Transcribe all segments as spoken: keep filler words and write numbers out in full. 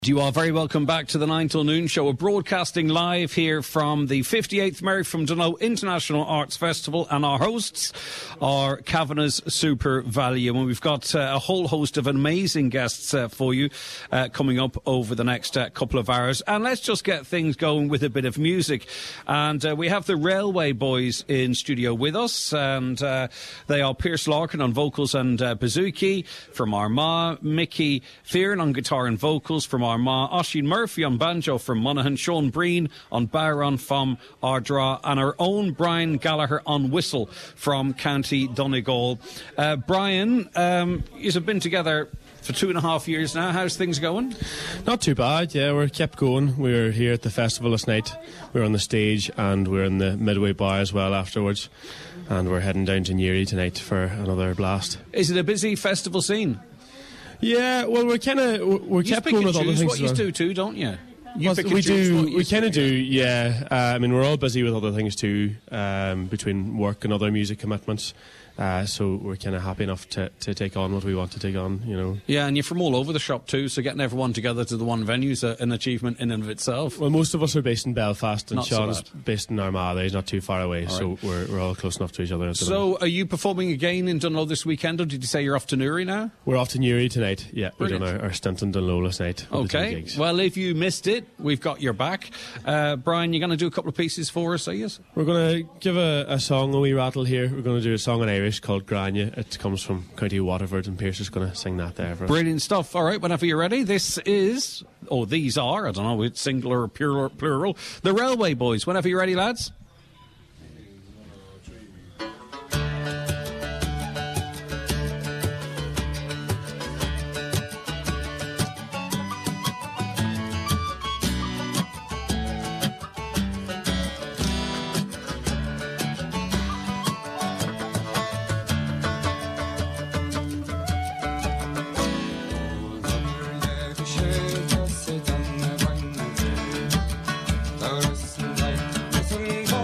You are very welcome back to the nine till noon show. We're broadcasting live here from the fifty-eighth Mary from Dunloe International Arts Festival, and our hosts are Kavanagh's Super Value, and we've got uh, a whole host of amazing guests uh, for you uh, coming up over the next uh, couple of hours. And let's just get things going with a bit of music. And uh, we have the Railway Boys in studio with us, and uh, they are Pierce Larkin on vocals and uh, bouzouki from Armagh, Mickey Fearon on guitar and vocals from Armagh, Oisin Murphy on banjo from Monaghan, Sean Breen on bodhrán from Ardra, and our own Brian Gallagher on whistle from County Donegal. Uh, Brian, um, you've been together for two and a half years now. How's things going? Not too bad, yeah. We're kept going. We were here at the festival last night. We were on the stage and we were in the Midway Bar as well afterwards. And we're heading down to Newry tonight for another blast. Is it a busy festival scene? Yeah, well, we're kind of we're you kept going with other things. What you do too, don't you? You well, pick we do. We kind of do, do. Yeah. Uh, I mean, we're all busy with other things too, um, between work and other music commitments. Uh, so we're kind of happy enough to, to take on what we want to take on, you know. Yeah, and you're from all over the shop too, so getting everyone together to the one venue is an achievement in and of itself. Well, most of us are based in Belfast, and not Sean's so based in Armagh. He's not too far away, all so right. we're we're all close enough to each other. So, are you performing again in Dunloe this weekend, or did you say you're off to Newry now? We're off to Newry tonight. Yeah, we're Brilliant. doing our, our stint in Dunloe last night. Okay. Well, if you missed it, we've got your back. Uh, Brian, you're going to do a couple of pieces for us, are you? We're going to give a, a song a wee rattle here. We're going to do a song in Irish called Grania. It comes from County Waterford, and Pierce is going to sing that there for us. Brilliant stuff. All right, whenever you're ready. This is, or these are, I don't know, it's singular or plural, plural, the Railway Boys. Whenever you're ready, lads. Some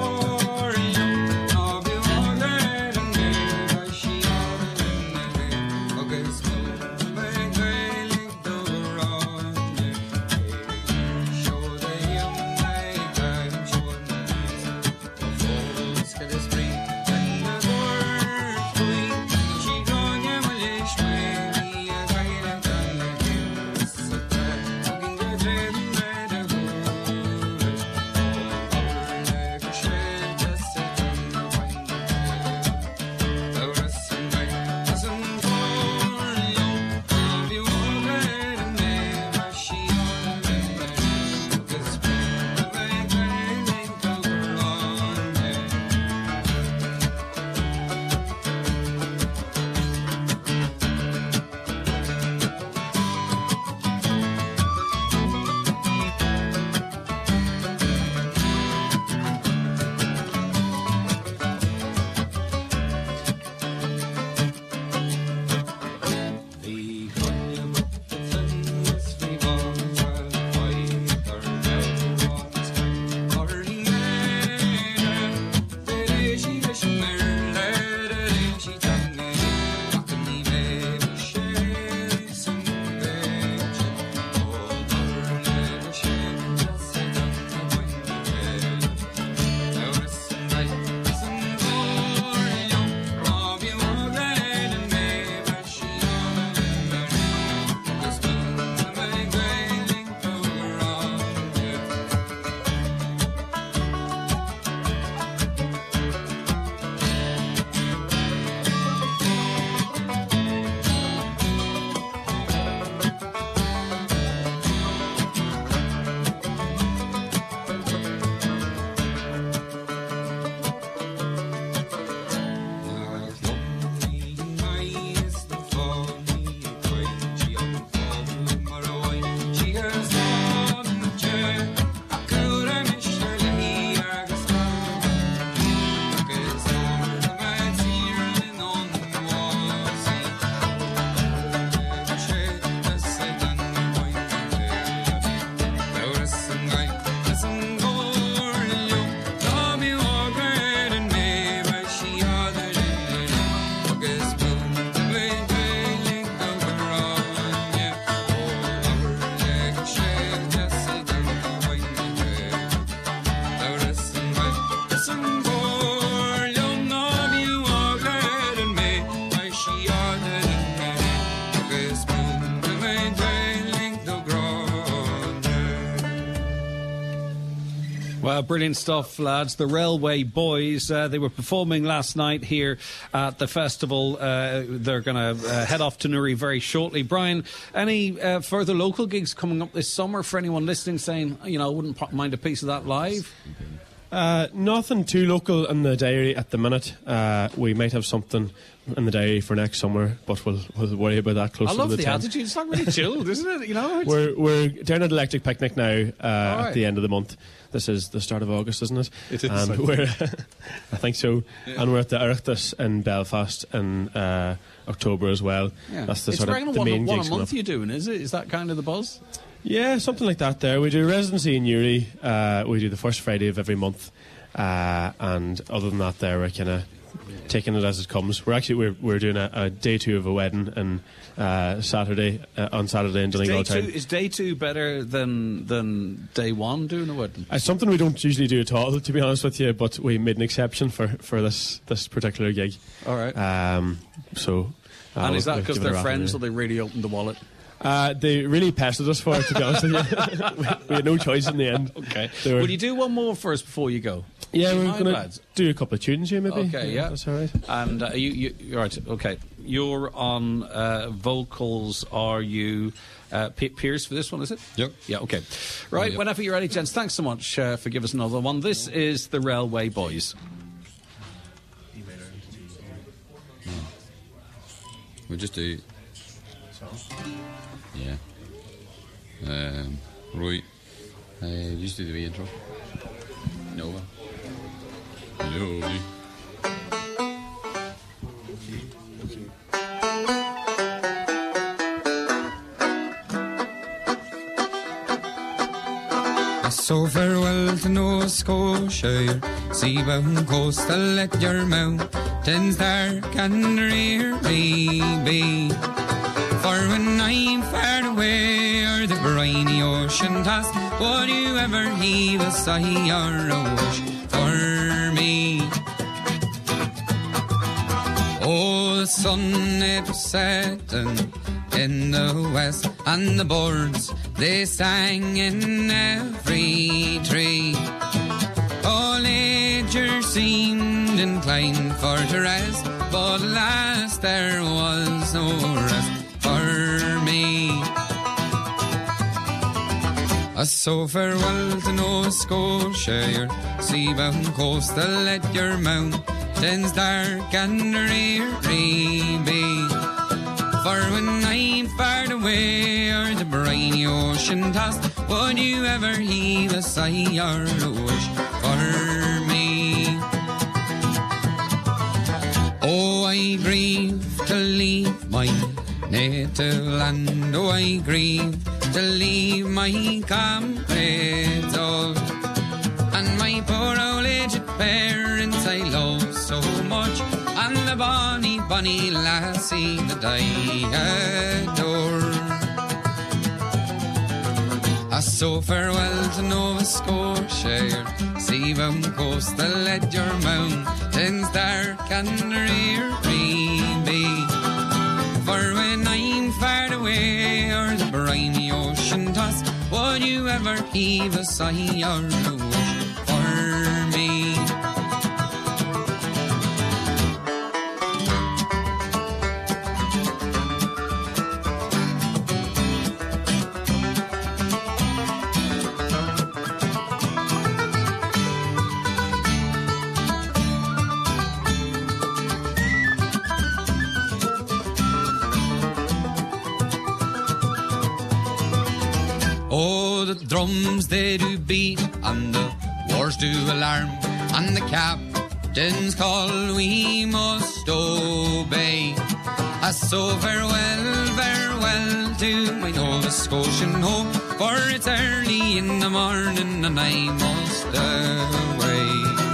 Well, brilliant stuff, lads. The Railway Boys, uh, they were performing last night here at the festival. Uh, they're going to uh, head off to Newry very shortly. Brian, any uh, further local gigs coming up this summer for anyone listening saying, you know, I wouldn't mind a piece of that live? Uh, nothing too local in the diary at the minute. Uh, we might have something in the diary for next summer, but we'll, we'll worry about that closer I love to the, the time. attitude. It's not really chilled, isn't it? You know, it's... We're we're down at Electric Picnic now uh, right. at the end of the month. This is the start of August, isn't it? It is. And we're, I think so. Yeah. And we're at the Oireachtas in Belfast in uh, October as well. Yeah. That's the it's sort of the one, main one gigs a month you're doing, is it? Is that kind of the buzz? Yeah, something like that there. We do residency in Newry. Uh, we do the first Friday of every month. Uh, and other than that there, we're kind of taking it as it comes. We're actually we're we're doing a, a day two of a wedding and uh, Saturday uh, on Saturday in Donegal Town. Is day two better than than day one doing a wedding? It's something we don't usually do at all, to be honest with you. But we made an exception for, for this this particular gig. All right. Um, so. Uh, and is that because we'll they're friends, or they really opened the wallet? Uh, they really pestered us for it, to be honest with you. we, we had no choice in the end. Okay. Were, Will you do one more for us before you go? Yeah, we're going to do a couple of tunes here, maybe. Okay, yeah. That's all right. And uh, you, you, you're right, okay. You're on uh, vocals, are you uh, P- Pierce for this one, is it? Yep. Yeah, okay. Right, yep. Whenever you're ready, gents, thanks so much uh, for giving us another one. This is the Railway Boys. We'll just do... Yeah. Um, right. Uh, just do the wee intro. Nova. Lovely. So farewell to Nova Scotia, your sea-bound coast, I'll let your mountains dark and dreary be. For when I'm far away o'er the briny ocean tossed, would you ever heave a sigh or a wish for me? Oh, the sun it was setting in the west, and the birds they sang in every tree. All nature seemed inclined for to rest, but alas there was no rest for me. Uh, so farewell to Nova Scotia, your sea-bound coast, I'll let your mountains dark and dreary be. For when I'm far away o'er the briny ocean tossed, would you ever heave a sigh or a wish for me? Oh, I grieve to leave my native land, oh, I grieve to leave my comrades all, and my poor old aged parents I love so much, and the bonny, bonny lassie that I adore. Ah, so farewell to Nova Scotia, your sea-bound coast, I'll let your mountains dark and dreary be. For when I'm far away o'er the briny ocean tossed, would you ever heave a sigh or a wish for me? Oh, the drums they do beat, and the wars do alarm, and the captain's call we must obey. Ah, so farewell, farewell to my Nova Scotian home, for it's early in the morning and I must away.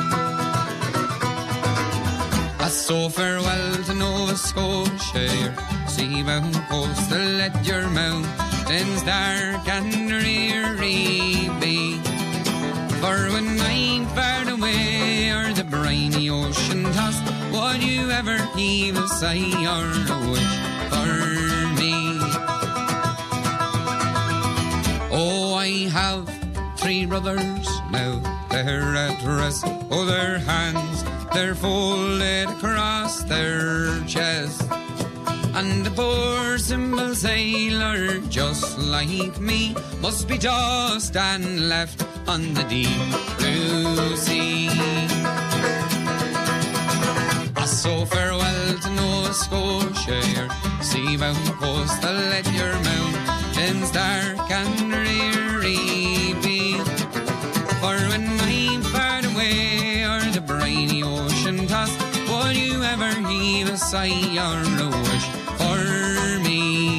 Ah, so farewell to Nova Scotia, your sea-bound coast, I'll let your mountains dark and dreary be. For when I'm far away o'er the briny ocean tossed, would you ever heave a sigh or a wish for me? Oh, I have three brothers now, they're at rest. Oh, their hands, they're folded across their chest. And the poor simple sailor, just like me, must be tossed and left on the deep blue sea. I so farewell to Nova Scotia, your sea-bound coast, I'll let your mountains dark and dreary be. For when I'm far away o'er the briny ocean tossed, will you ever heave a sigh or a wish for me?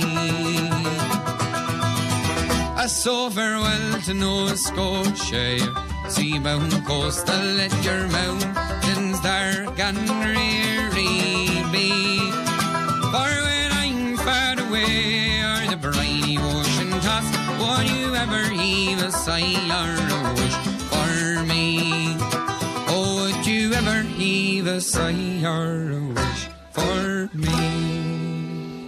I so farewell to Nova Scotia, your sea-bound coast, I'll let your mountains dark and dreary be. For when I'm far away o'er the briny ocean tossed, will you ever heave a sigh or a wish for me? Oh, would you ever heave a sigh or a wish for me?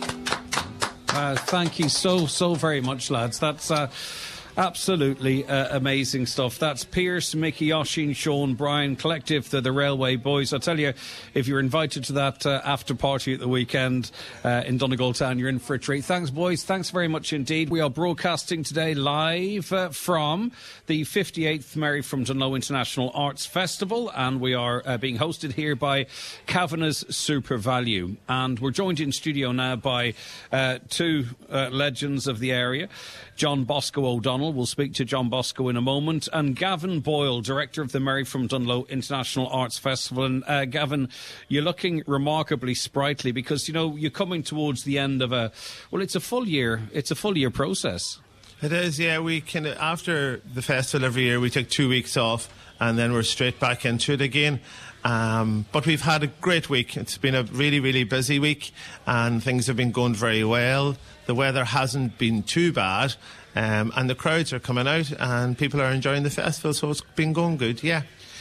Uh, thank you so, so very much, lads. That's uh, absolutely uh, amazing stuff. That's Pierce, Mickey, Oshin, Sean, Brian, Collective, the, the Railway Boys. I tell you, if you're invited to that uh, after party at the weekend uh, in Donegal Town, you're in for a treat. Thanks, boys. Thanks very much indeed. We are broadcasting today live uh, from the fifty-eighth Mary from Dunloe International Arts Festival, and we are uh, being hosted here by Kavanagh's Super Value. And we're joined in studio now by uh, two uh, legends of the area. John Bosco O'Donnell, we'll speak to John Bosco in a moment, and Gavin Boyle, director of the Mary from Dunloe International Arts Festival. And uh, Gavin, you're looking remarkably sprightly because, you know, you're coming towards the end of a, well, it's a full year, it's a full year process. It is, yeah. We can, after the festival every year, we take two weeks off and then we're straight back into it again. Um, but we've had a great week. It's been a really, really busy week and things have been going very well. The weather hasn't been too bad um, and the crowds are coming out and people are enjoying the festival, so it's been going good, yeah.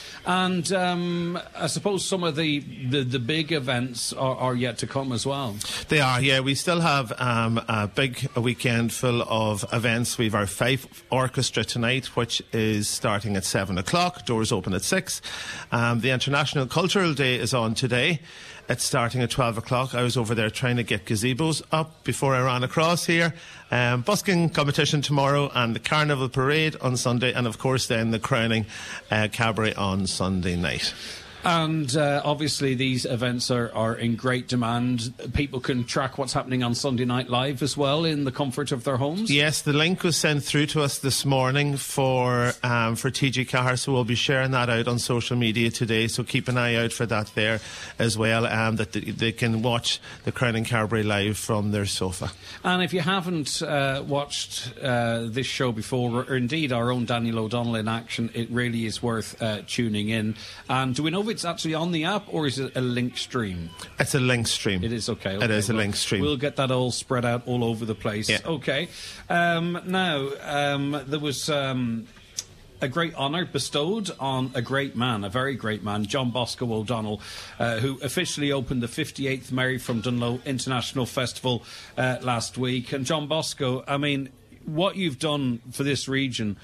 And um, I suppose some of the, the, the big events are, are yet to come as well. They are, yeah. We still have um, a big a weekend full of events. We have our Fife Orchestra tonight, which is starting at seven o'clock. Doors open at six. Um, the International Cultural Day is on today. It's starting at twelve o'clock. I was over there trying to get gazebos up before I ran across here. Um, busking competition tomorrow and the Carnival Parade on Sunday, and of course then the crowning uh, cabaret on Sunday night. And uh, obviously these events are, are in great demand. People can track what's happening on Sunday Night Live as well in the comfort of their homes. Yes, the link was sent through to us this morning for um, for T G Cahir, so we'll be sharing that out on social media today, so keep an eye out for that there as well, um, that they, they can watch the Crowning Cabaret live from their sofa. And if you haven't uh, watched uh, this show before, or indeed our own Daniel O'Donnell in action, it really is worth uh, tuning in. And do we know if it's actually on the app or is it a link stream? It's a link stream. It is, okay. okay. It is a well, link stream. We'll get that all spread out all over the place. Yeah. Okay. Um, now, um, there was um, a great honour bestowed on a great man, a very great man, John Bosco O'Donnell, uh, who officially opened the fifty-eighth Mary from Dunloe International Festival uh, last week. And John Bosco, I mean, what you've done for this region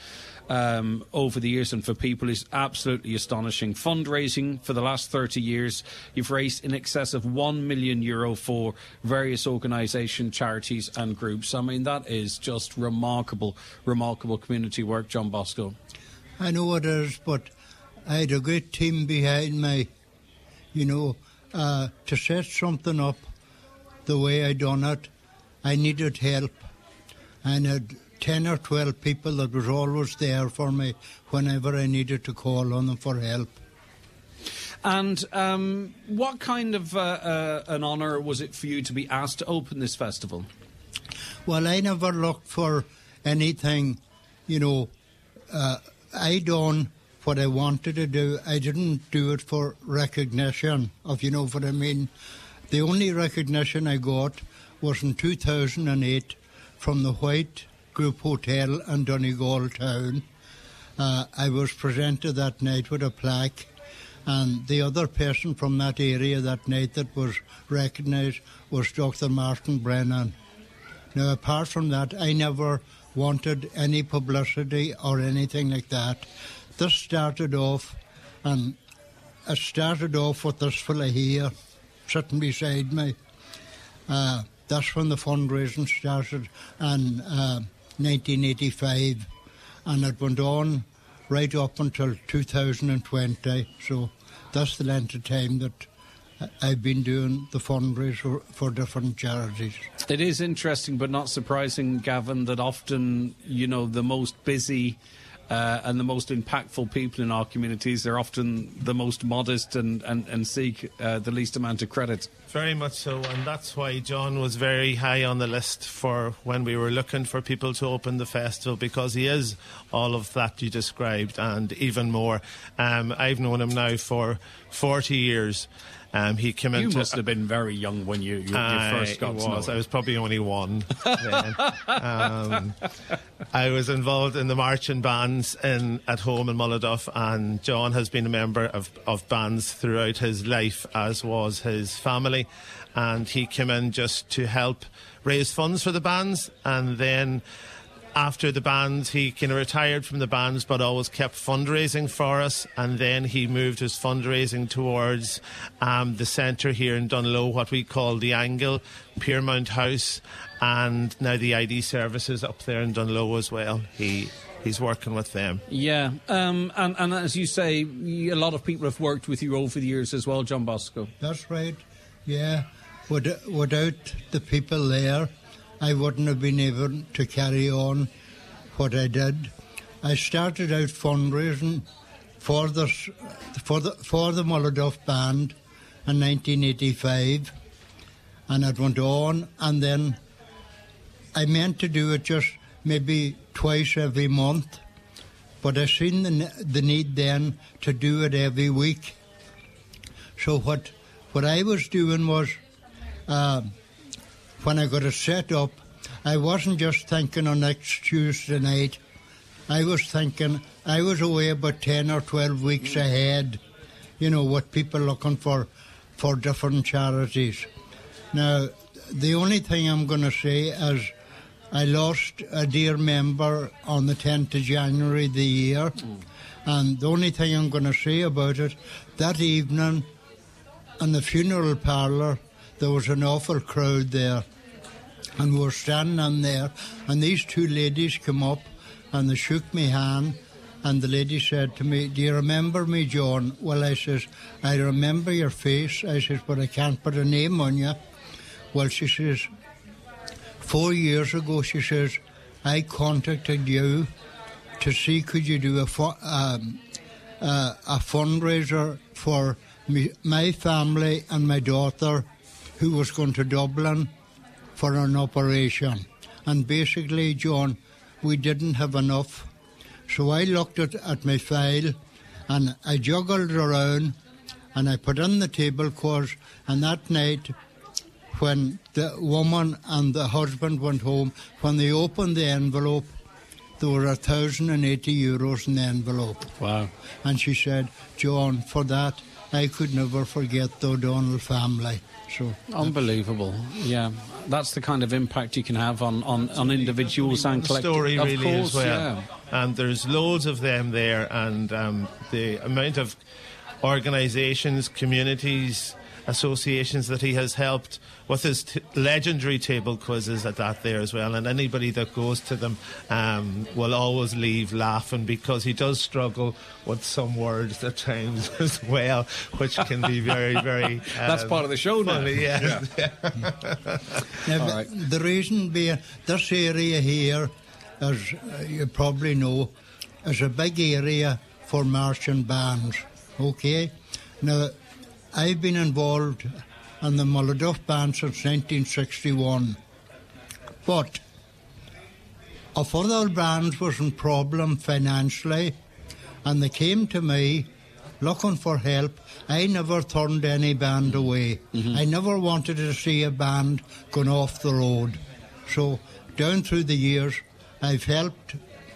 Um, over the years and for people is absolutely astonishing. Fundraising for the last thirty years, you've raised in excess of one million euro for various organisations, charities and groups. I mean, that is just remarkable, remarkable community work, John Bosco. I know it is, but I had a great team behind me, you know, uh, to set something up the way I done it. I needed help, and I'd ten or twelve people that was always there for me whenever I needed to call on them for help. And um, what kind of uh, uh, an honour was it for you to be asked to open this festival? Well, I never looked for anything, you know. Uh, I done what I wanted to do. I didn't do it for recognition, if you know what I mean. The only recognition I got was in two thousand eight from the White Group Hotel in Donegal Town. Uh, I was presented that night with a plaque, and the other person from that area that night that was recognised was Doctor Martin Brennan. Now, apart from that, I never wanted any publicity or anything like that. this started off, and it started off with this fella here sitting beside me. Uh, that's when the fundraising started in uh, nineteen eighty-five, and it went on right up until two thousand twenty. So that's the length of time that I've been doing the fundraiser for different charities. It is interesting, but not surprising, Gavin, that often, you know, the most busy uh, and the most impactful people in our communities are often the most modest and, and, and seek uh, the least amount of credit. Very much so, and that's why John was very high on the list for when we were looking for people to open the festival, because he is all of that you described and even more. Um, I've known him now for forty years. Um, he came you into, must have been very young when you, you, you first got to know was. him. I was probably only one then. um, I was involved in the marching bands in, at home in Mulladuff, and John has been a member of, of bands throughout his life, as was his family, and he came in just to help raise funds for the bands, and then after the bands, he kind of retired from the bands but always kept fundraising for us, and then he moved his fundraising towards um, the centre here in Dunlow, what we call the Angle, Piermount House, and now the I D services up there in Dunlow as well. He He's working with them. Yeah, um, and, and as you say, a lot of people have worked with you over the years as well, John Bosco. That's right, yeah. Without, without the people there, I wouldn't have been able to carry on what I did. I started out fundraising for the for the for the Mulladuff Band in nineteen eighty-five, and it went on. And then I meant to do it just maybe twice every month, but I seen the the need then to do it every week. So what what I was doing was. Uh, When I got it set up, I wasn't just thinking on next Tuesday night. I was thinking, I was away about ten or twelve weeks ahead, you know, with people looking for, for different charities. Now, the only thing I'm going to say is I lost a dear member on the tenth of January the year, mm. and the only thing I'm going to say about it, that evening in the funeral parlour, there was an awful crowd there, and we were standing in there, and these two ladies came up and they shook me hand, and the lady said to me, "Do you remember me, John?" Well, I says, "I remember your face," I says, "but I can't put a name on you." Well, she says, four years ago, she says, I contacted you to see could you do a, fu- um, uh, a fundraiser for me, my family and my daughter, who was going to Dublin for an operation. And basically, John, we didn't have enough. So I looked at, at my file and I juggled around and I put in the table course, and that night when the woman and the husband went home, when they opened the envelope, there were one thousand eighty euros in the envelope. Wow. And she said, "John, for that, I could never forget the O'Donnell family." So unbelievable. Yeah, that's the kind of impact you can have on, on, on individuals and collectives. Story of really course, as well. Yeah. And there's loads of them there, and um, the amount of organisations, communities, associations that he has helped with his t- legendary table quizzes at that there as well, and anybody that goes to them um, will always leave laughing, because he does struggle with some words at times as well, which can be very, very um, that's part of the show now. funny, yeah. Yeah. now, All right. The reason being, this area here, as uh, you probably know, is a big area for marching bands, okay? Now, I've been involved in the Mulladuff Band since nineteen sixty-one, but if other bands was in problem financially and they came to me looking for help, I never turned any band away. Mm-hmm. I never wanted to see a band going off the road. So down through the years, I've helped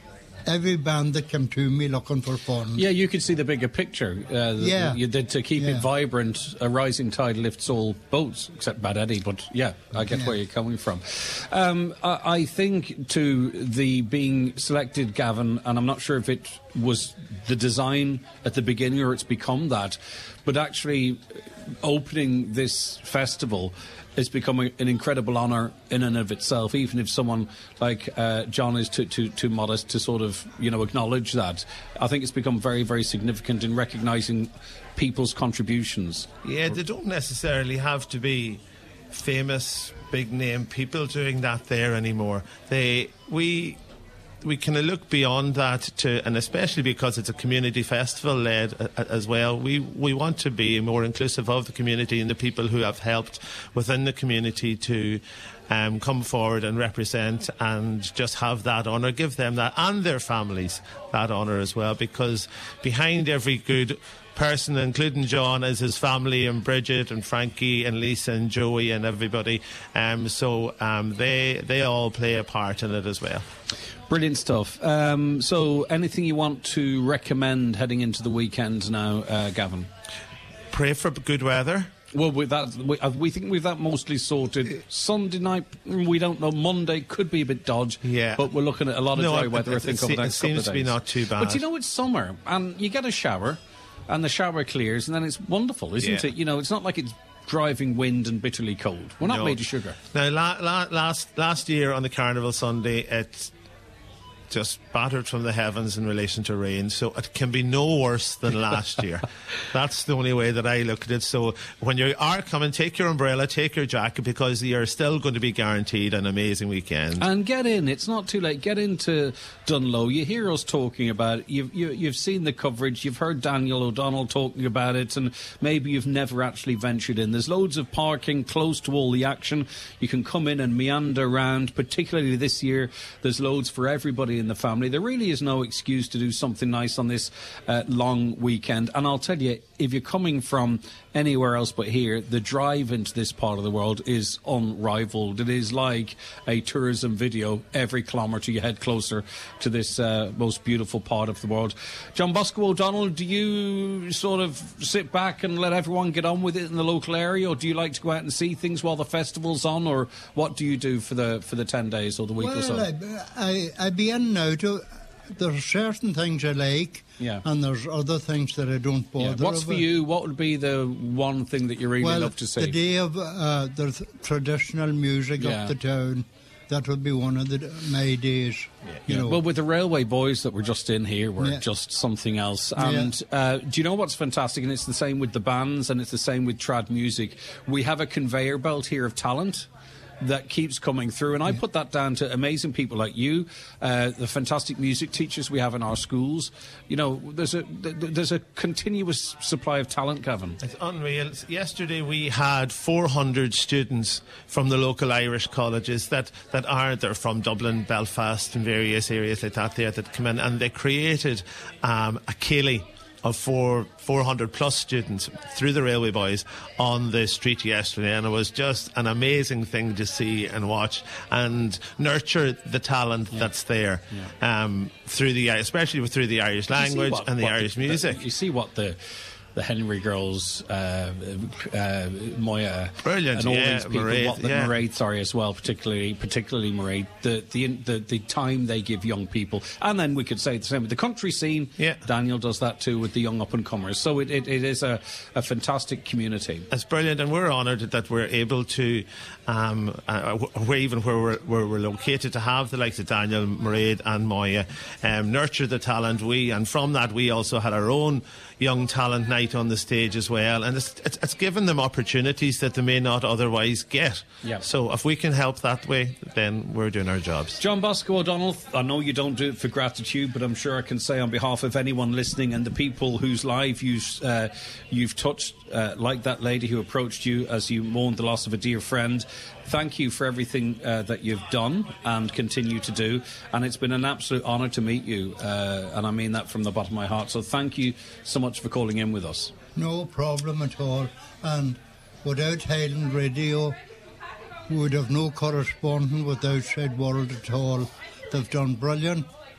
every band that came to me looking for fun. Yeah, you could see the bigger picture. Uh, that Yeah. you did to keep Yeah. it vibrant. A rising tide lifts all boats, except Bad Eddie. But yeah, I get Yeah. where you're coming from. Um, I, I think to the being selected, Gavin, and I'm not sure if it was the design at the beginning or it's become that, but actually opening this festival is becoming an incredible honour in and of itself, even if someone like uh, John is too, too, too modest to sort of, you know, acknowledge that. I think it's become very, very significant in recognising people's contributions. Yeah, they don't necessarily have to be famous, big-name people doing that there anymore. They, we... We kind of look beyond that to, and especially because it's a community festival led uh, as well, we, we want to be more inclusive of the community and the people who have helped within the community to um, come forward and represent and just have that honour, give them that and their families that honour as well, because behind every good person, including John, is his family, and Bridget and Frankie and Lisa and Joey and everybody. Um, so um, they they all play a part in it as well. Brilliant stuff. Um, so anything you want to recommend heading into the weekend now, uh, Gavin? Pray for good weather. Well, with that, we, uh, we think we've that mostly sorted. Sunday night, mm, we don't know. Monday could be a bit dodge. Yeah. But we're looking at a lot of No, dry it- weather, it- I think, it over se- the it next couple of seems to be days. not too bad. But you know, it's summer, and you get a shower, and the shower clears, and then it's wonderful, isn't Yeah. it? You know, it's not like it's driving wind and bitterly cold. We're not No. made of sugar. Now, la- la- last last year on the Carnival Sunday, it just battered from the heavens in relation to rain, so it can be no worse than last year. That's the only way that I look at it. So when you are coming, take your umbrella, take your jacket, because you're still going to be guaranteed an amazing weekend. And get in. It's not too late. Get into Dunlow. You hear us talking about it. You've, you, you've seen the coverage. You've heard Daniel O'Donnell talking about it, and maybe you've never actually ventured in. There's loads of parking close to all the action. You can come in and meander around. Particularly this year, there's loads for everybody in the family. There really is no excuse to do something nice on this uh, long weekend. And I'll tell you, if you're coming from anywhere else but here, the drive into this part of the world is unrivaled. It is like a tourism video. Every kilometre you head closer to this uh, most beautiful part of the world. John Bosco O'Donnell, do you sort of sit back and let everyone get on with it in the local area, or do you like to go out and see things while the festival's on, or what do you do for the for the ten days or the week well, or so? I, I, I begin now to... There's certain things I like, Yeah. and there's other things that I don't bother Yeah. What's for about. you? What would be the one thing that you really well, love to see? the day of uh, there's traditional music Yeah. up the town. That would be one of the my days. You Yeah. know. Well, with the Railway Boys that were just in here, were Yeah. just something else. And uh, do you know what's fantastic? And it's the same with the bands, and it's the same with trad music. We have a conveyor belt here of talent that keeps coming through, and I put that down to amazing people like you, uh, the fantastic music teachers we have in our schools. You know, there's a th- there's a continuous supply of talent, Gavin. It's unreal. Yesterday we had four hundred students from the local Irish colleges that, that are, they're from Dublin, Belfast and various areas like that there, that come in, and they created um, a ceilidh of four, 400 plus students through the Railway Boys on the street yesterday, and it was just an amazing thing to see and watch and nurture the talent yeah. that's there yeah. um, through the, especially through the Irish language what, and the what Irish the, music. The, you see what the the Henry girls, uh, uh, Moya, Brilliant, and all yeah, these people, Mairead, what the yeah. Mairead, sorry, as well, particularly, particularly Mairead, the, the the the time they give young people, and then we could say the same with the country scene. Yeah. Daniel does that too with the young up and comers. So it, it, it is a, a fantastic community. It's brilliant, and we're honoured that we're able to, um, uh, we're even where we're, where we're located, to have the likes of Daniel, Mairead and Moya um, nurture the talent. We, and from that we also had our own young talent night on the stage as well, and it's, it's, it's given them opportunities that they may not otherwise get. Yeah. So if we can help that way, then we're doing our jobs. John Bosco O'Donnell, I know you don't do it for gratitude, but I'm sure I can say on behalf of anyone listening and the people whose life you've, uh, you've touched, uh, like that lady who approached you as you mourned the loss of a dear friend, thank you for everything uh, that you've done and continue to do, and it's been an absolute honour to meet you, uh, and I mean that from the bottom of my heart, so thank you so much for calling in with us. No problem at all. And without Highland Radio, we would have no correspondence with the outside world at all. They've done brilliant.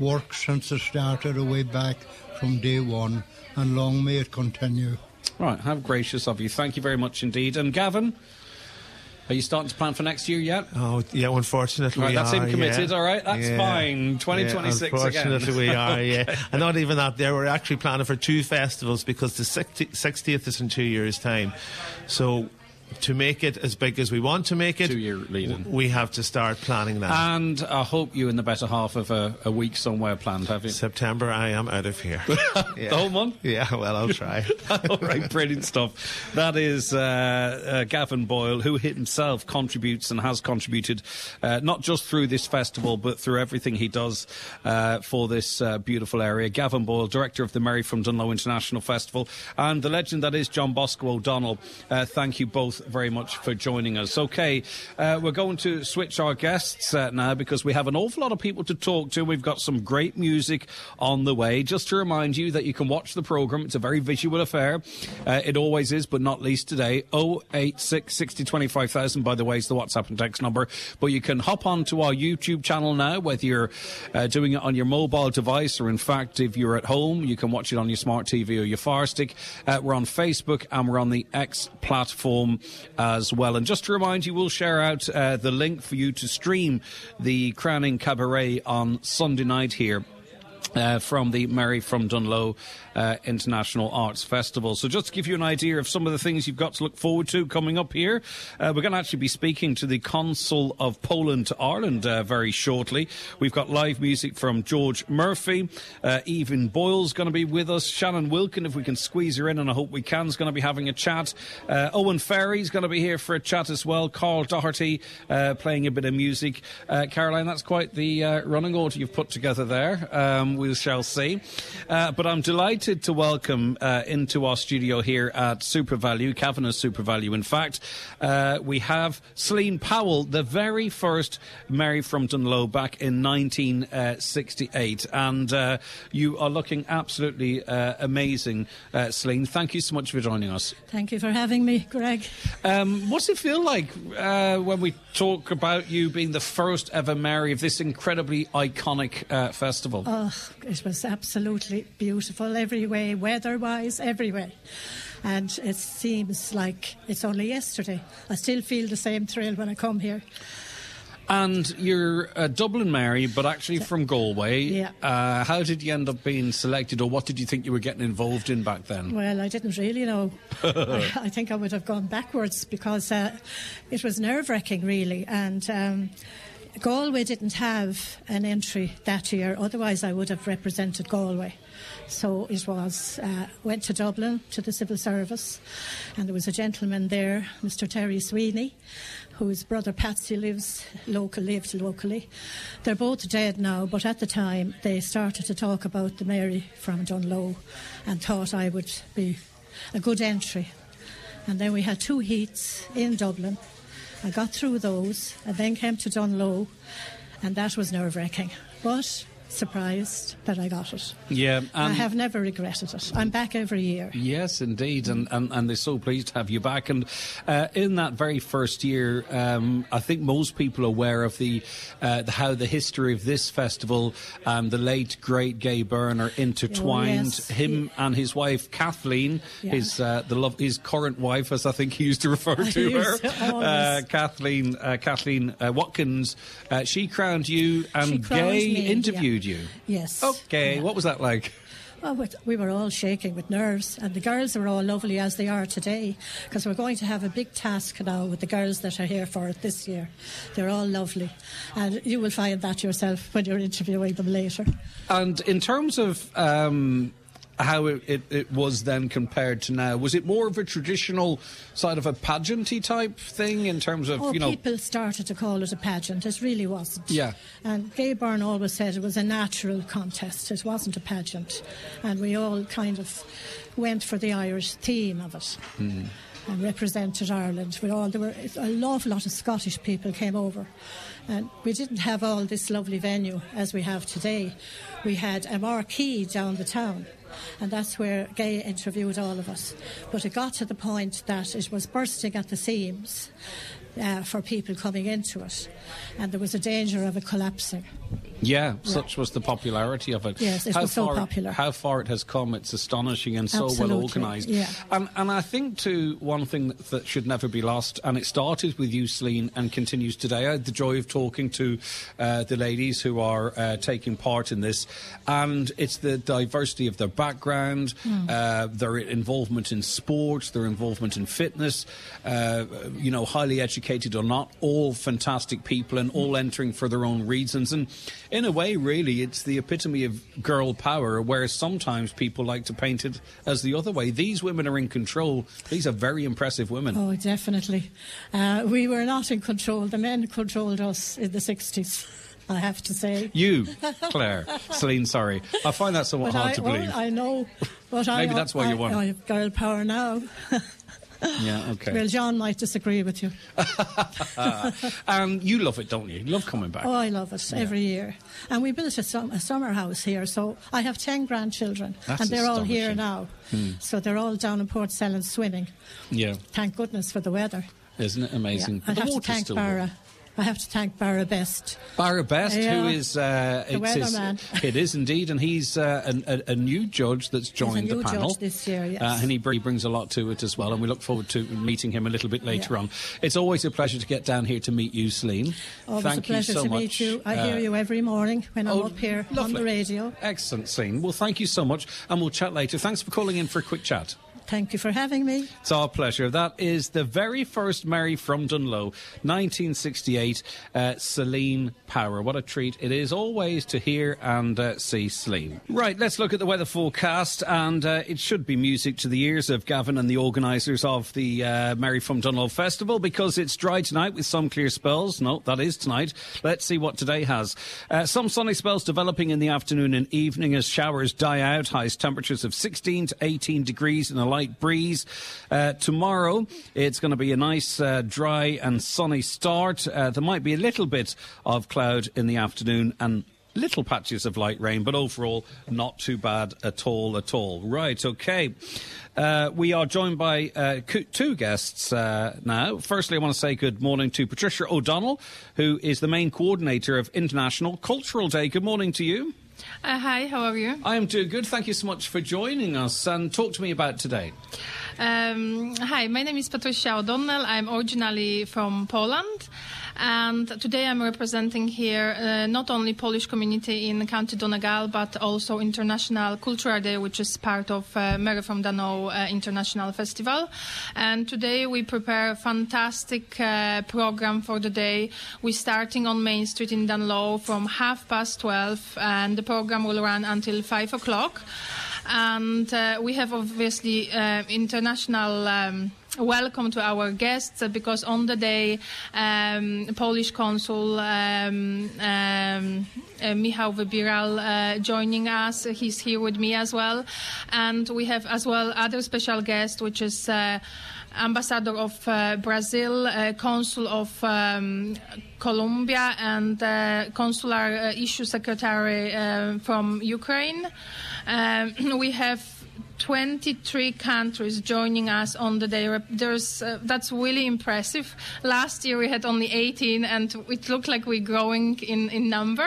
worked since it started a way back from day one, and long may it continue. Right, how gracious of you. Thank you very much indeed. And Gavin, are you starting to plan for next year yet? Oh, yeah, unfortunately right, we that's are. him committed, yeah. all right, that's yeah. fine. twenty twenty-six yeah, again. Unfortunately we are, yeah. And not even that, there we're actually planning for two festivals because the sixtieth is in two years' time. So to make it as big as we want to make it, Two-year lead-in. we have to start planning that. And I hope you in the better half of a, a week somewhere planned, have you? September, I am out of here. The whole month? Yeah, well, I'll try. All right, brilliant stuff. That is uh, uh, Gavin Boyle, who himself contributes and has contributed uh, not just through this festival, but through everything he does uh, for this uh, beautiful area. Gavin Boyle, director of the Mary from Dunloe International Festival, and the legend that is John Bosco O'Donnell. Uh, thank you both very much for joining us. Okay, uh, we're going to switch our guests uh, now because we have an awful lot of people to talk to. We've got some great music on the way. Just to remind you that you can watch the programme. It's a very visual affair. Uh, it always is, but not least today. oh eight six, six oh, twenty-five thousand, by the way, is the WhatsApp and text number. But you can hop onto our YouTube channel now, whether you're uh, doing it on your mobile device or, in fact, if you're at home, you can watch it on your smart T V or your Fire Stick. Uh, we're on Facebook and we're on the X platform as well. And just to remind you, we'll share out uh, the link for you to stream the Crowning Cabaret on Sunday night here. Uh, from the Mary from Dunloe uh, International Arts Festival. So just to give you an idea of some of the things you've got to look forward to coming up here, uh, we're going to actually be speaking to the Consul of Poland to Ireland uh, very shortly. We've got live music from George Murphy. Uh, Evan Boyle's going to be with us. Shannon Wilkin, if we can squeeze her in, and I hope we can, is going to be having a chat. Uh, Owen Ferry's going to be here for a chat as well. Carl Doherty uh, playing a bit of music. Uh, Caroline, that's quite the uh, running order you've put together there. Um, we shall see. Uh, but I'm delighted to welcome uh, into our studio here at SuperValu, Kavanagh's SuperValu, in fact, uh, we have Celine Powell, the very first Mary from Dunloe back in nineteen sixty-eight. And uh, you are looking absolutely uh, amazing, uh, Celine. Thank you so much for joining us. Thank you for having me, Greg. Um, what's it feel like uh, when we talk about you being the first ever Mary of this incredibly iconic uh, festival? Oh, it was absolutely beautiful every way, weather-wise, every way. And it seems like it's only yesterday. I still feel the same thrill when I come here. And you're a Dublin Mary, but actually from Galway. Yeah. Uh, how did you end up being selected, or what did you think you were getting involved in back then? Well, I didn't really know. I, I think I would have gone backwards because uh, it was nerve-wracking, really. And um, Galway didn't have an entry that year. Otherwise, I would have represented Galway. So it was, uh, went to Dublin, to the civil service, and there was a gentleman there, Mister Terry Sweeney, whose brother Patsy lives local, lived locally. They're both dead now, but at the time they started to talk about the Mary from Dunloe and thought I would be a good entry. And then we had two heats in Dublin. I got through those and then came to Dunloe, and that was nerve-wracking. But surprised that I got it. Yeah, I have never regretted it. I'm back every year. Yes, indeed, and, and, and they're so pleased to have you back. And uh, in that very first year, um, I think most people are aware of the, uh, the how the history of this festival and the late great Gay Byrne are intertwined. Oh, yes. Him he, and his wife Kathleen, yeah. his uh, the love, his current wife, as I think he used to refer to her, uh, Kathleen uh, Kathleen uh, Watkins. Uh, she crowned you, and Gay me, interviewed. Yeah. You. Yes. Okay, yeah. What was that like? Well, we were all shaking with nerves, and the girls are all lovely as they are today, because we're going to have a big task now with the girls that are here for it this year. They're all lovely, and you will find that yourself when you're interviewing them later. And in terms of um, how it, it, it was then compared to now, was it more of a traditional sort of a pageanty type thing in terms of, oh, you know... people started to call it a pageant. It really wasn't. Yeah. And Gay Byrne always said it was a natural contest. It wasn't a pageant. And we all kind of went for the Irish theme of it. Mm. And represented Ireland. With all, there were an awful lot of Scottish people came over. And we didn't have all this lovely venue as we have today. We had a marquee down the town, and that's where Gay interviewed all of us. But it got to the point that it was bursting at the seams uh, for people coming into it, and there was a danger of it collapsing. Yeah, such was the popularity of it. Yes, it how was so far, popular. How far it has come, it's astonishing and so Absolutely, well organised. yeah. And, and I think, too, one thing that, that should never be lost, and it started with you, Celine, and continues today. I had the joy of talking to uh, the ladies who are uh, taking part in this, and it's the diversity of their background, mm. uh, their involvement in sports, their involvement in fitness, uh, you know, highly educated or not, all fantastic people and all entering for their own reasons. And in a way, really, it's the epitome of girl power, where sometimes people like to paint it as the other way. These women are in control. These are very impressive women. Oh, definitely. Uh, we were not in control. The men controlled us in the sixties, I have to say. You, Claire. Celine, sorry. I find that somewhat but hard I, to believe. Well, I know. But Maybe I, that's why I, you won. I have girl power now. Yeah, okay. Well, John might disagree with you. um, you love it, don't you? You love coming back. Oh, I love it, yeah. Every year. And we built a, sum- a summer house here, so I have ten grandchildren. That's and they're all here now. Hmm. So they're all down in Portsellan swimming. Yeah. Thank goodness for the weather. Isn't it amazing? Yeah. I'd have to thank Barra. I have to thank Barra Best. Barra Best, yeah. who is... Uh, the weatherman. It is indeed, and he's uh, a, a, a new judge that's joined he's a new the panel. Judge this year, yes. Uh, and he brings a lot to it as well, and we look forward to meeting him a little bit later yeah. on. It's always a pleasure to get down here to meet you, Celine. Always Thank a pleasure you so to much. meet you. I uh, hear you every morning when I'm oh, up here lovely. on the radio. Excellent, Celine. Well, thank you so much, and we'll chat later. Thanks for calling in for a quick chat. Thank you for having me. It's our pleasure. That is the very first Mary from Dunloe, nineteen sixty-eight, uh, Celine Power. What a treat it is always to hear and uh, see Celine. Right, let's look at the weather forecast, and uh, it should be music to the ears of Gavin and the organisers of the uh, Mary from Dunloe Festival, because it's dry tonight with some clear spells. No, that is tonight. Let's see what today has. Uh, some sunny spells developing in the afternoon and evening as showers die out. Highest temperatures of sixteen to eighteen degrees and a light breeze. Uh, tomorrow, it's going to be a nice, uh, dry and sunny start. Uh, there might be a little bit of cloud in the afternoon and little patches of light rain, but overall, not too bad at all, at all. Right, okay. Uh, we are joined by uh, two guests uh, now. Firstly, I want to say good morning to Patricia O'Donnell, who is the main coordinator of International Cultural Day. Good morning to you. Uh, hi, how are you? I am doing good. Thank you so much for joining us. And talk to me about today. Um, hi, my name is Patricia O'Donnell. I'm originally from Poland. And today I'm representing here uh, not only Polish community in County Donegal, but also International Cultural Day, which is part of uh, Mary from Dunloe uh, International Festival. And today we prepare a fantastic uh, program for the day. We're starting on Main Street in Dunloe from half past twelve, and the program will run until five o'clock. And uh, we have obviously uh, international um, welcome to our guests, uh, because on the day um, Polish consul um, um, uh, Michał Wybieral uh, joining us. He's here with me as well. And we have as well other special guest, which is uh, Ambassador of uh, Brazil, uh, Consul of um, Colombia, and uh, Consular uh, Issue Secretary uh, from Ukraine. Um, we have twenty-three countries joining us on the day. There's, uh, that's really impressive. Last year we had only eighteen, and it looked like we're growing in, in number.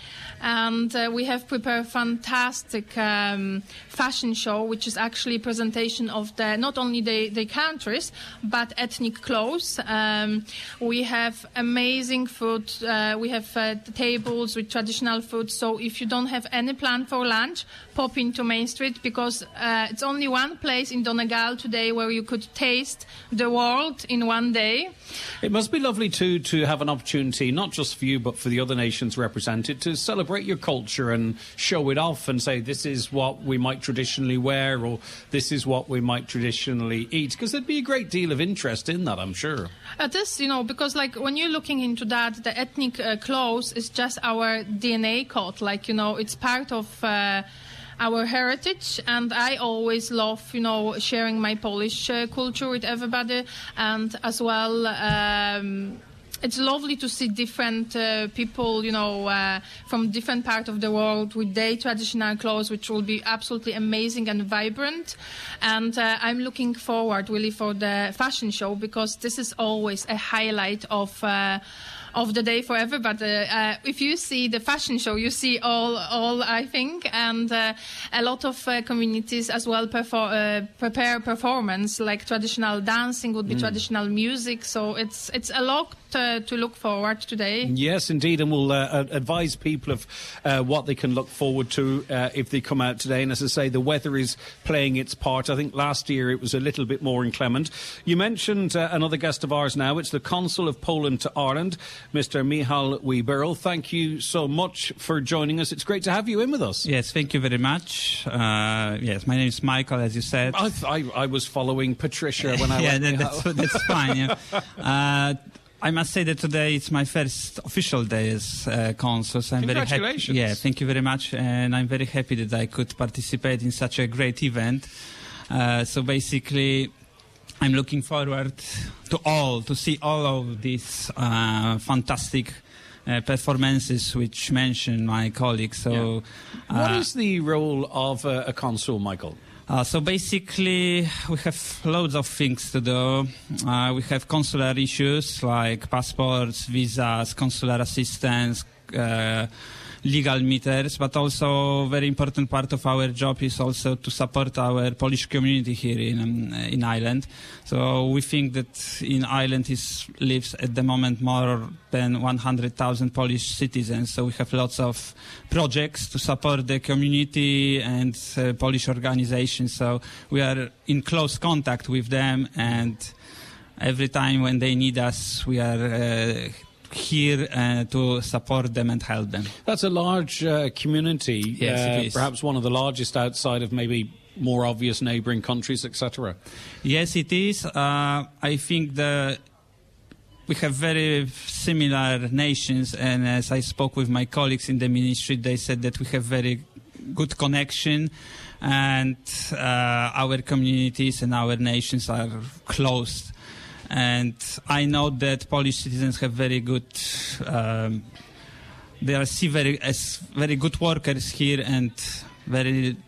And uh, we have prepared a fantastic um, fashion show, which is actually a presentation of the not only the, the countries, but ethnic clothes. Um, we have amazing food. Uh, we have uh, tables with traditional food. So if you don't have any plan for lunch, pop into Main Street, because uh, it's only one place in Donegal today where you could taste the world in one day. It must be lovely too to have an opportunity, not just for you, but for the other nations represented, to celebrate your culture and show it off and say this is what we might traditionally wear, or this is what we might traditionally eat, because there'd be a great deal of interest in that, I'm sure. It is, you know, because like when you're looking into that, the ethnic uh, clothes is just our D N A code, like, you know, it's part of uh, our heritage, and I always love, you know, sharing my Polish uh, culture with everybody, and as well um, it's lovely to see different uh, people, you know, uh, from different parts of the world with their traditional clothes, which will be absolutely amazing and vibrant. And uh, I'm looking forward really for the fashion show, because this is always a highlight of uh, of the day for everybody. Uh, if you see the fashion show, you see all, all I think, and uh, a lot of uh, communities as well perfor- uh, prepare performance, like traditional dancing would be mm. traditional music. So it's it's a lot uh, to look forward today. Yes, indeed, and we'll uh, advise people of uh, what they can look forward to uh, if they come out today. And as I say, the weather is playing its part. I think last year it was a little bit more inclement. You mentioned uh, another guest of ours now. It's the Consul of Poland to Ireland, Mister Michal Wieberl. Thank you so much for joining us. It's great to have you in with us. Yes, thank you very much. Uh, yes, my name is Michael, as you said. I, I, I was following Patricia when I yeah, went. that, that's, that's fine. Yeah. Uh, I must say that today it's my first official day as uh, consul. So I'm very happy. Congratulations. Yeah, thank you very much. And I'm very happy that I could participate in such a great event. Uh, so basically, I'm looking forward to all, to see all of these uh, fantastic uh, performances which mentioned my colleagues. So, yeah. What uh, is the role of uh, a consul, Michael? Uh, so basically, we have loads of things to do. Uh, we have consular issues like passports, visas, consular assistance, uh, legal meters, but also a very important part of our job is also to support our Polish community here in um, in Ireland. So we think that in Ireland is lives at the moment more than one hundred thousand Polish citizens. So we have lots of projects to support the community and uh, Polish organizations. So we are in close contact with them, and every time when they need us, we are uh, here uh, to support them and help them. That's a large uh, community, yes, uh, it is. Perhaps one of the largest outside of maybe more obvious neighbouring countries, et cetera. Yes, it is. Uh, I think the we have very similar nations, and as I spoke with my colleagues in the ministry, they said that we have very good connection, and uh, our communities and our nations are close. And I know that Polish citizens have very good, um, they are seen very, as very good workers here and very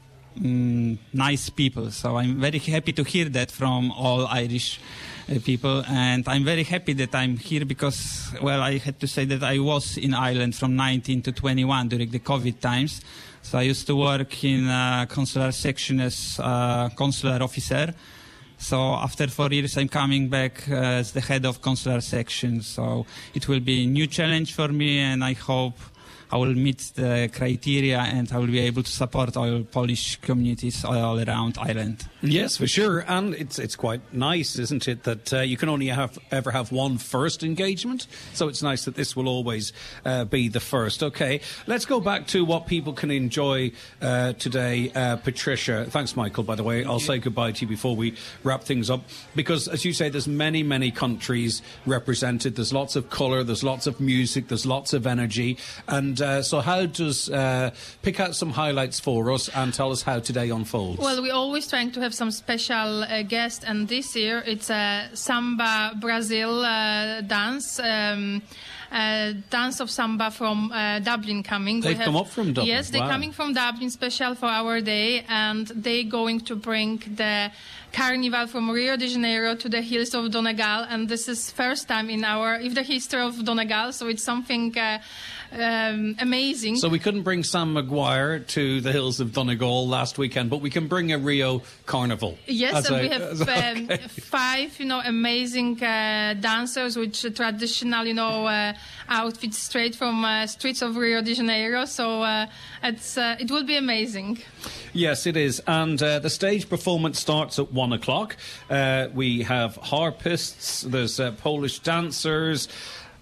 um, nice people. So I'm very happy to hear that from all Irish uh, people. And I'm very happy that I'm here because, well, I had to say that I was in Ireland from nineteen to twenty-one during the COVID times. So I used to work in a consular section as a consular officer. So after four years, I'm coming back uh, as the head of consular section. So it will be a new challenge for me, and I hope I will meet the criteria and I will be able to support all Polish communities all around Ireland. Yes, for sure. And it's it's quite nice, isn't it, that uh, you can only have ever have one first engagement. So it's nice that this will always uh, be the first. OK, let's go back to what people can enjoy uh, today. Uh, Patricia, thanks, Michael, by the way. I'll say goodbye to you before we wrap things up, because, as you say, there's many, many countries represented. There's lots of colour, there's lots of music, there's lots of energy. And uh, so how does, uh, pick out some highlights for us and tell us how today unfolds. Well, we're always trying to have some special uh, guests, and this year it's a Samba Brazil uh, dance. Um, Uh, dance of samba from uh, Dublin coming. They've have, come up from Dublin. Yes, they're wow. coming from Dublin, special for our day, and they're going to bring the carnival from Rio de Janeiro to the hills of Donegal, and this is first time in our, if the history of Donegal, so it's something uh, um, amazing. So we couldn't bring Sam Maguire to the hills of Donegal last weekend, but we can bring a Rio carnival. Yes, and a, we have um, okay. five, you know, amazing uh, dancers with uh, traditional, you know, uh, outfits straight from uh, streets of Rio de Janeiro. So uh, it's uh, it will be amazing. Yes, it is. And uh, the stage performance starts at one o'clock. Uh, we have harpists, there's uh, Polish dancers.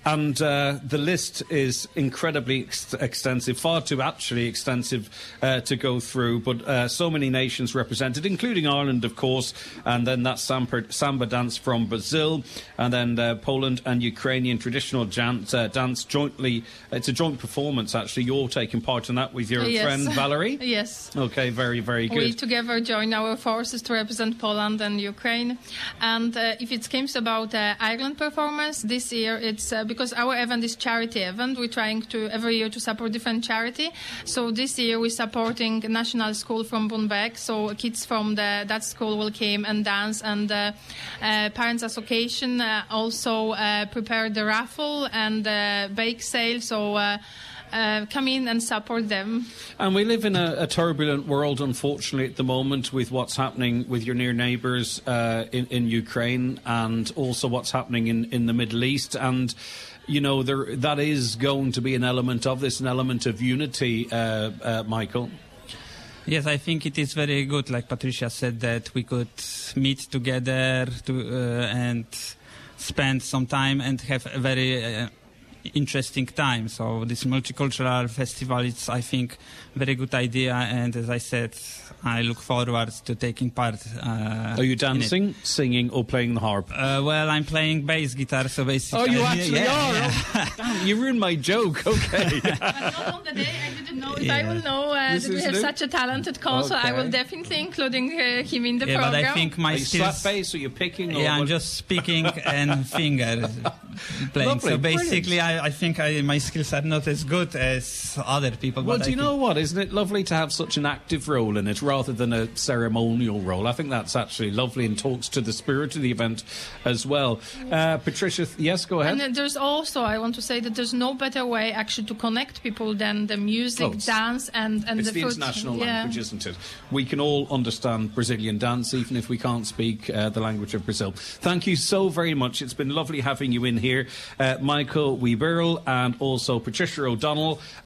And uh, the list is incredibly ex- extensive, far too actually extensive uh, to go through, but uh, so many nations represented, including Ireland, of course, and then that samba, samba dance from Brazil, and then uh, Poland and Ukrainian traditional dance, uh, dance jointly. It's a joint performance, actually. You're taking part in that with your Yes. friend Valerie? Yes. Okay, very, very good. We together join our forces to represent Poland and Ukraine. And uh, if it comes about uh, Ireland performance, this year it's uh, because our event is charity event. We're trying to every year to support different charity. So this year we're supporting a national school from Bunbeck. So kids from the, that school will come and dance. And uh, uh, Parents Association uh, also uh, prepared the raffle and uh, bake sale. So. Uh, Uh, come in and support them. And we live in a, a turbulent world, unfortunately, at the moment with what's happening with your near neighbours uh, in, in Ukraine, and also what's happening in, in the Middle East. And, you know, there, that is going to be an element of this, an element of unity, uh, uh, Michael. Yes, I think it is very good, like Patricia said, that we could meet together to, uh, and spend some time and have a very uh, interesting time. So this multicultural festival is, I think, very good idea, and as I said, I look forward to taking part. Uh, Are you dancing, singing, or playing the harp? Uh, well, I'm playing bass guitar, so basically... Oh, you actually yeah, are? yeah. Oh, damn, you ruined my joke. Okay. But not on the day, I didn't know if Yeah. I will know uh, This that we is have new? such a talented call, so I Okay. will definitely including uh, him in the Yeah, program. but I think my Are you slap skills... bass, or you're picking? Or Yeah, I'm what? just speaking and finger playing. Lovely, so basically, brilliant. I, I think I, my skills are not as good as other people. Well, but do you I know think- what? Isn't it lovely to have such an active role in it rather than a ceremonial role? I think that's actually lovely and talks to the spirit of the event as well. Uh, Patricia, th- yes, go ahead. And then there's also, I want to say that there's no better way actually to connect people than the music, Close. dance, and, and It's the the food. international Yeah. language, isn't it? We can all understand Brazilian dance, even if we can't speak uh, the language of Brazil. Thank you so very much. It's been lovely having you in here. Uh, Michael Weberl and also Patricia O'Donnell